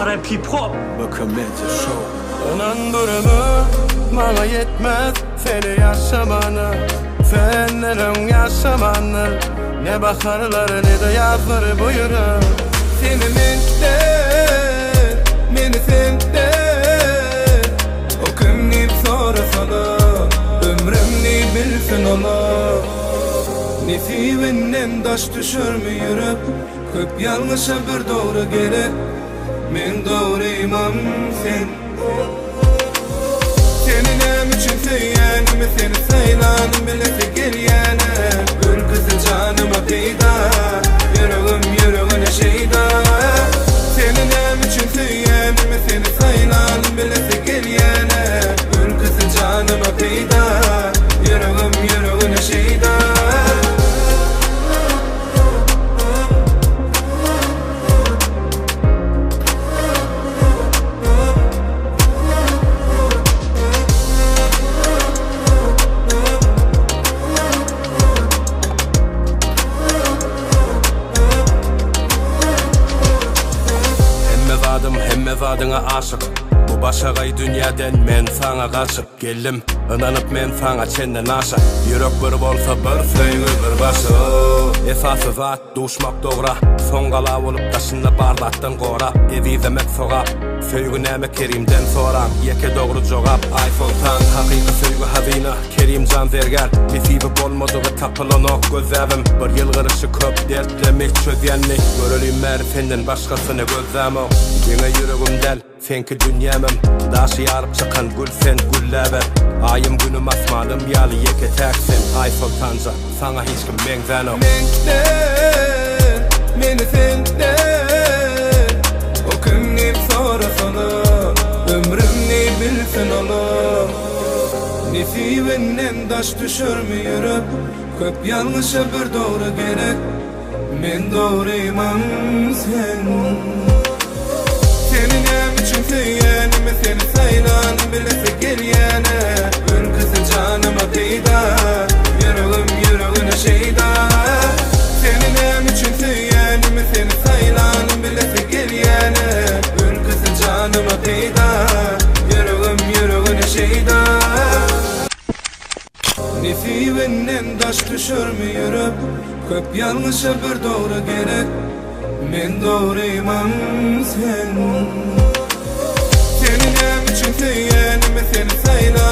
rap hip hop. Bakın Medya Show. Önen bölümü bana yetmez seni yaşamanı, senlerin yaşamanı. Ne bakarlar ne de yazları buyurun. Seni menden, beni senden. O kimliğim sonra sana, ömrümni bilsin onu. Nesibinden taş düşür mü yürüp, köp yanlışa bir doğru gerek. Men doğruyman sen. Senin için söylenim, seni saylanım bilesi geliyene. Gül kızı canıma peyda, yüreğine şeyda. Senin için söylenim, seni saylanım bilesi geliyene. Gül kızı canıma peyda, yüreğine şeyda. Hemme vadına aşık. Bu başagay dünyadan men sana kaçıp geldim. Inanıp men sana çenden aşa. Yürek bir bolsa bir söýgü bir başı. Esası zat duşmak doğra. Soňgala olup taşınla barlatdan gora. Evizemek sogap. Söýgü näme Kerimden soram. Yeke doğru jogap. Ay sultan hakyky söýgü hazina. Kerimcan zerger. Nesibi bolmadygy tapylanok gözäbim. Bir ýyl gyrşy köp dertlemek çözýänlik. Görelýim märi senden başgasyny gözlämok. Ýene yüregimden senki dünyamym. Daşy ýaryp çykan gül sen güllläbe. Ayım günüm asmalım ýaly yeke täksin. Ay sultanja sana hiç kim meňzänok. Menden, meni senden. O kimliğim sonra sana, ömrümni bilsin onu. Nesibinden taş düşür mü yürüp, köp yanlışa bir doğru gerek. Men doğruyman sen. Senin için söylenim, seni saylanım bilesi geliyene. Gül kızı canıma peyda, yüreğine şeyda. Senin için söylenim, seni saylanım bilesi geliyene. Gül kızı canıma peyda, yüreğine şeyda. Nesibinden taş düşür mü yürüp, köp yanlışa bir doğru gerek. Men doğruyman sen. Senin için söylenim, seni saylanım